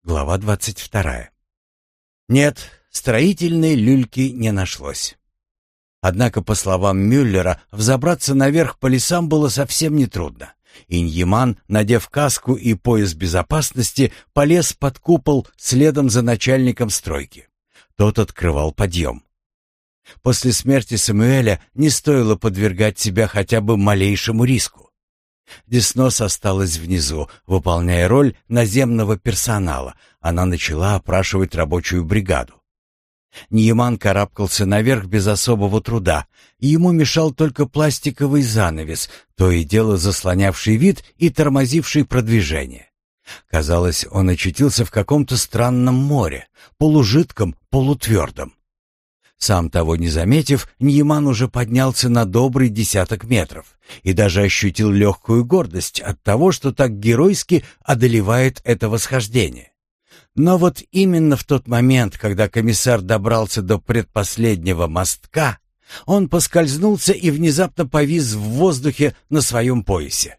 Глава 22. Нет, строительной люльки не нашлось. Однако, по словам Мюллера, взобраться наверх по лесам было совсем нетрудно. Иньяман, надев каску и пояс безопасности, полез под купол следом за начальником стройки. Тот открывал подъем. После смерти Самуэля не стоило подвергать себя хотя бы малейшему риску. Деснос осталась внизу, выполняя роль наземного персонала. Она начала опрашивать рабочую бригаду. Ньяман карабкался наверх без особого труда, и ему мешал только пластиковый занавес, то и дело заслонявший вид и тормозивший продвижение. Казалось, он очутился в каком-то странном море, полужидком, полутвердом. Сам того не заметив, Ньяман уже поднялся на добрый 10 метров и даже ощутил легкую гордость от того, что так геройски одолевает это восхождение. Но вот именно в тот момент, когда комиссар добрался до предпоследнего мостка, он поскользнулся и внезапно повис в воздухе на своем поясе.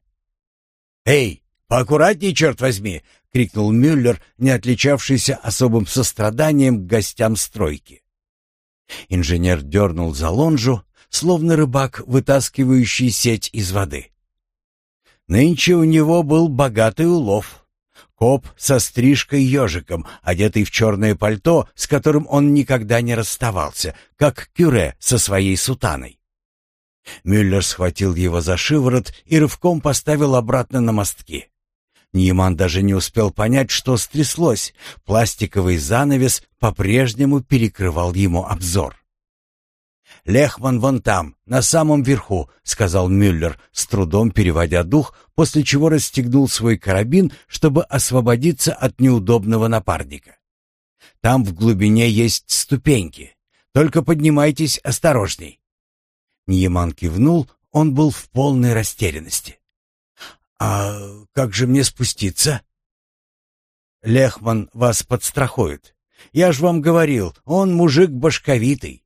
«Эй, поаккуратней, черт возьми!» — крикнул Мюллер, не отличавшийся особым состраданием к гостям стройки. Инженер дернул за лонжу, словно рыбак, вытаскивающий сеть из воды. Нынче у него был богатый улов. Коп со стрижкой-ежиком, одетый в черное пальто, с которым он никогда не расставался, как Кюре со своей сутаной. Мюллер схватил его за шиворот и рывком поставил обратно на мостки. Ньяман даже не успел понять, что стряслось. Пластиковый занавес по-прежнему перекрывал ему обзор. «Лехман вон там, на самом верху», — сказал Мюллер, с трудом переводя дух, после чего расстегнул свой карабин, чтобы освободиться от неудобного напарника. «Там в глубине есть ступеньки. Только поднимайтесь осторожней». Ньяман кивнул, он был в полной растерянности. «А как же мне спуститься?» «Лехман вас подстрахует. Я ж вам говорил, он мужик башковитый».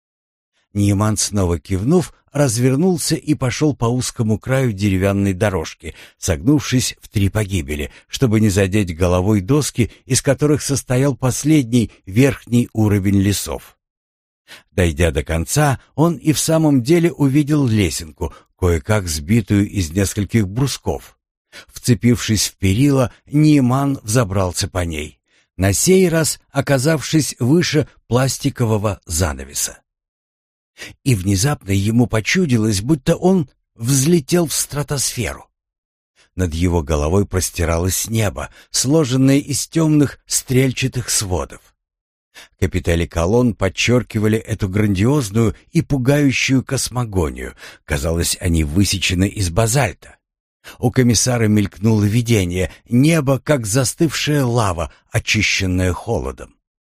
Ньяман, снова кивнув, развернулся и пошел по узкому краю деревянной дорожки, согнувшись в 3 погибели, чтобы не задеть головой доски, из которых состоял последний верхний уровень лесов. Дойдя до конца, он и в самом деле увидел лесенку, кое-как сбитую из нескольких брусков. Вцепившись в перила, Ньяман взобрался по ней, на сей раз оказавшись выше пластикового занавеса. И внезапно ему почудилось, будто он взлетел в стратосферу. Над его головой простиралось небо, сложенное из темных стрельчатых сводов. Капители колонн подчеркивали эту грандиозную и пугающую космогонию. Казалось, они высечены из базальта. У комиссара мелькнуло видение, небо, как застывшая лава, очищенная холодом.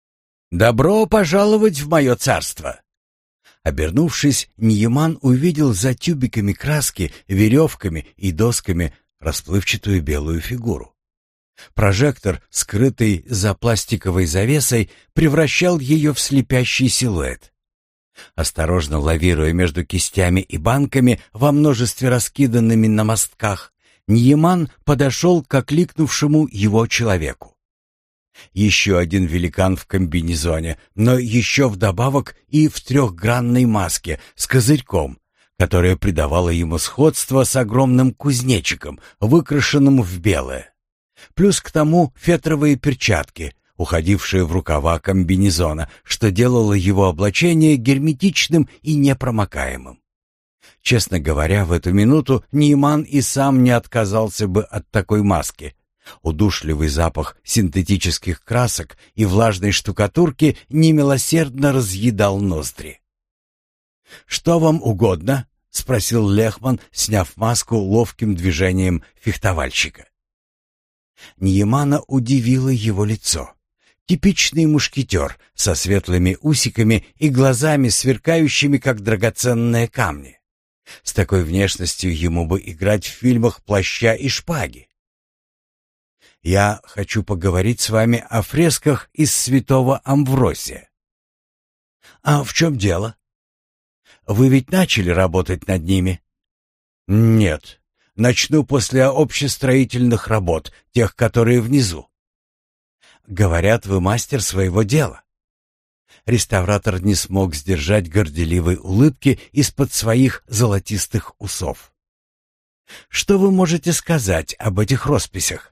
«Добро пожаловать в мое царство!» Обернувшись, Ньяман увидел за тюбиками краски, веревками и досками расплывчатую белую фигуру. Прожектор, скрытый за пластиковой завесой, превращал ее в слепящий силуэт. Осторожно лавируя между кистями и банками, во множестве раскиданными на мостках, Ньяман подошел к окликнувшему его человеку. Еще один великан в комбинезоне, но еще вдобавок и в 3-гранной маске с козырьком, которая придавала ему сходство с огромным кузнечиком, выкрашенным в белое. Плюс к тому фетровые перчатки, уходившие в рукава комбинезона, что делало его облачение герметичным и непромокаемым. Честно говоря, в эту минуту Ньяман и сам не отказался бы от такой маски. Удушливый запах синтетических красок и влажной штукатурки немилосердно разъедал ноздри. «Что вам угодно?» — спросил Лехман, сняв маску ловким движением фехтовальщика. Ньямана удивило его лицо. Типичный мушкетер со светлыми усиками и глазами, сверкающими, как драгоценные камни. С такой внешностью ему бы играть в фильмах «Плаща и шпаги». «Я хочу поговорить с вами о фресках из святого Амвросия». «А в чем дело? Вы ведь начали работать над ними?» «Нет. Начну после общестроительных работ, тех, которые внизу». Говорят, вы мастер своего дела». Реставратор не смог сдержать горделивой улыбки из-под своих золотистых усов. «Что вы можете сказать об этих росписях?»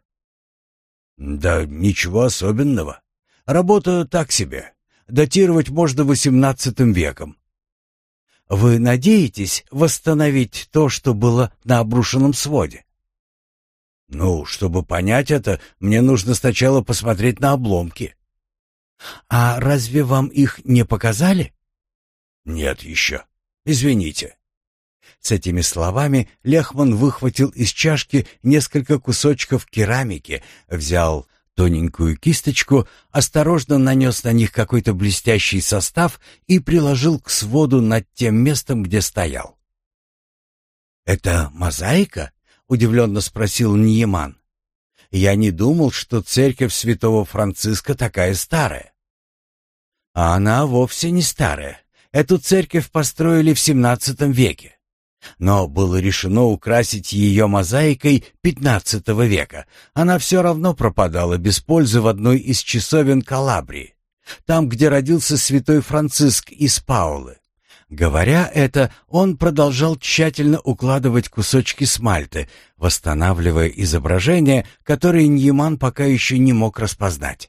«Да ничего особенного. Работа так себе. Датировать можно XVIII веком». «Вы надеетесь восстановить то, что было на обрушенном своде?» «Ну, чтобы понять это, мне нужно сначала посмотреть на обломки». «А разве вам их не показали?» «Нет еще. Извините». С этими словами Лехман выхватил из чашки несколько кусочков керамики, взял тоненькую кисточку, осторожно нанес на них какой-то блестящий состав и приложил к своду над тем местом, где стоял. «Это мозаика?» — удивленно спросил Ньяман. «Я не думал, что церковь святого Франциска такая старая». «А она вовсе не старая. Эту церковь построили в XVII веке. Но было решено украсить ее мозаикой XV века. Она все равно пропадала без пользы в одной из часовен Калабрии, там, где родился святой Франциск из Паулы. Говоря это, он продолжал тщательно укладывать кусочки смальты, восстанавливая изображение, которое Ньяман пока еще не мог распознать.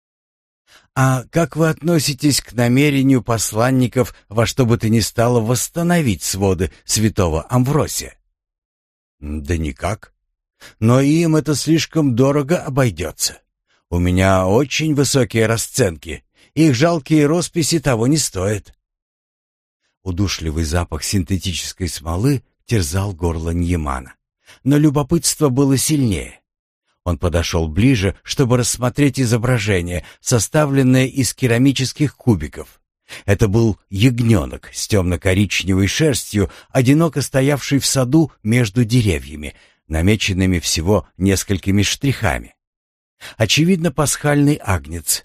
«А как вы относитесь к намерению посланников во что бы то ни стало восстановить своды святого Амвросия?» «Да никак. Но им это слишком дорого обойдется. У меня очень высокие расценки. Их жалкие росписи того не стоят». Удушливый запах синтетической смолы терзал горло Ньямана. Но любопытство было сильнее. Он подошел ближе, чтобы рассмотреть изображение, составленное из керамических кубиков. Это был ягненок с темно-коричневой шерстью, одиноко стоявший в саду между деревьями, намеченными всего несколькими штрихами. Очевидно, пасхальный агнец.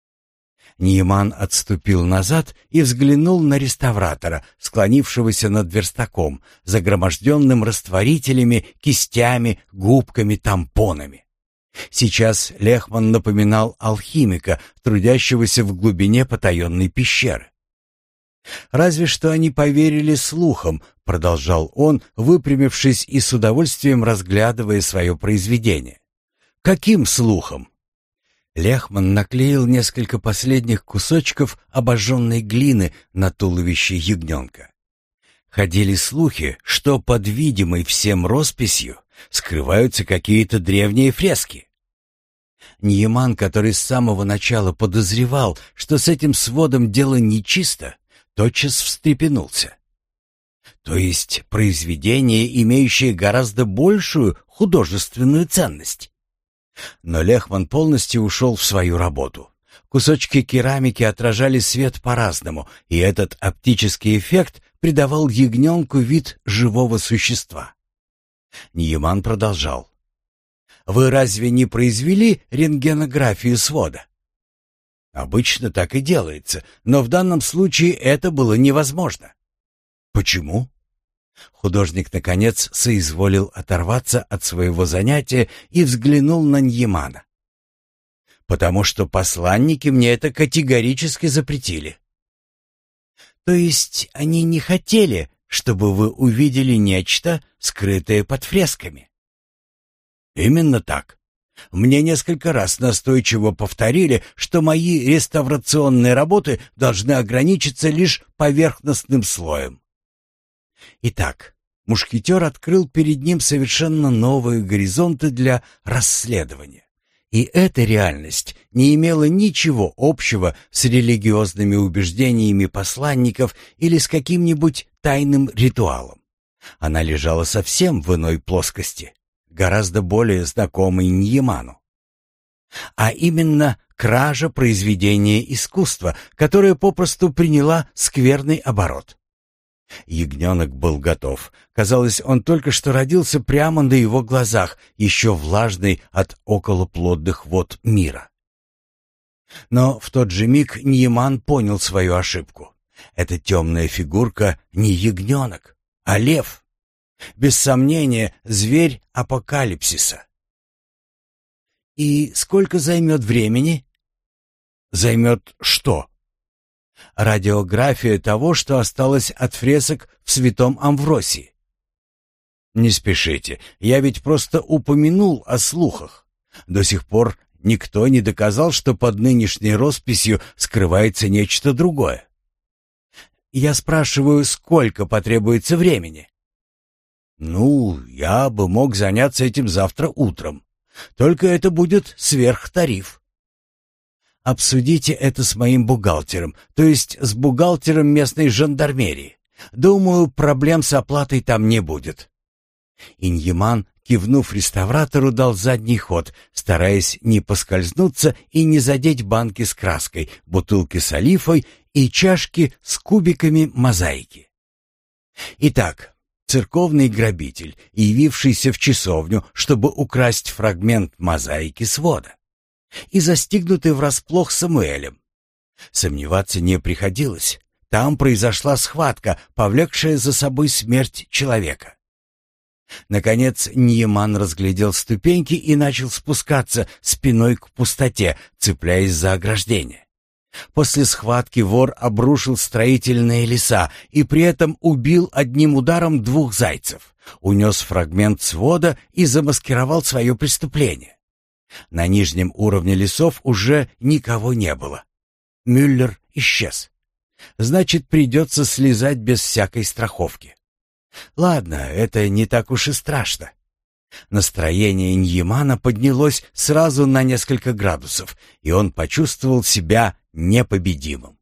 Ньяман отступил назад и взглянул на реставратора, склонившегося над верстаком, загроможденным растворителями, кистями, губками, тампонами. Сейчас Лехман напоминал алхимика, трудящегося в глубине потаенной пещеры. «Разве что они поверили слухам», — продолжал он, выпрямившись и с удовольствием разглядывая свое произведение. «Каким слухам?» Лехман наклеил несколько последних кусочков обожженной глины на туловище ягненка. Ходили слухи, что под видимой всем росписью скрываются какие-то древние фрески. Ньяман, который с самого начала подозревал, что с этим сводом дело нечисто, тотчас встрепенулся. То есть произведение, имеющее гораздо большую художественную ценность. Но Лехман полностью ушел в свою работу. Кусочки керамики отражали свет по-разному, и этот оптический эффект придавал ягненку вид живого существа. Ньяман продолжал. «Вы разве не произвели рентгенографию свода?» «Обычно так и делается, но в данном случае это было невозможно». «Почему?» Художник, наконец, соизволил оторваться от своего занятия и взглянул на Ньямана. «Потому что посланники мне это категорически запретили». «То есть они не хотели, чтобы вы увидели нечто, скрытое под фресками?» «Именно так. Мне несколько раз настойчиво повторили, что мои реставрационные работы должны ограничиться лишь поверхностным слоем». Итак, мушкетер открыл перед ним совершенно новые горизонты для расследования. И эта реальность не имела ничего общего с религиозными убеждениями посланников или с каким-нибудь тайным ритуалом. Она лежала совсем в иной плоскости, гораздо более знакомой Ньяману. А именно кража произведения искусства, которая попросту приняла скверный оборот. Ягненок был готов. Казалось, он только что родился прямо на его глазах, еще влажный от околоплодных вод мира. Но в тот же миг Ньяман понял свою ошибку. Эта темная фигурка не ягненок, а лев. Без сомнения, зверь апокалипсиса. И сколько займет времени? Займет что? Радиография того, что осталось от фресок в Святом Амвросии. Не спешите, я ведь просто упомянул о слухах. До сих пор никто не доказал, что под нынешней росписью скрывается нечто другое. Я спрашиваю, сколько потребуется времени? Ну, я бы мог заняться этим завтра утром. Только это будет сверхтариф. Обсудите это с моим бухгалтером, то есть с бухгалтером местной жандармерии. Думаю, проблем с оплатой там не будет. Иньяман, кивнув реставратору, дал задний ход, стараясь не поскользнуться и не задеть банки с краской, бутылки с олифой и чашки с кубиками мозаики. Итак, церковный грабитель, явившийся в часовню, чтобы украсть фрагмент мозаики свода, и застигнутый врасплох Самуэлем. Сомневаться не приходилось. Там произошла схватка, повлекшая за собой смерть человека. Наконец Ньяман разглядел ступеньки и начал спускаться спиной к пустоте, цепляясь за ограждение. После схватки вор обрушил строительные леса и при этом убил одним ударом 2 зайцев, унес фрагмент свода и замаскировал свое преступление. На нижнем уровне лесов уже никого не было. Мюллер исчез. Значит, придется слезать без всякой страховки. Ладно, это не так уж и страшно. Настроение Ньямана поднялось сразу на несколько градусов, и он почувствовал себя непобедимым.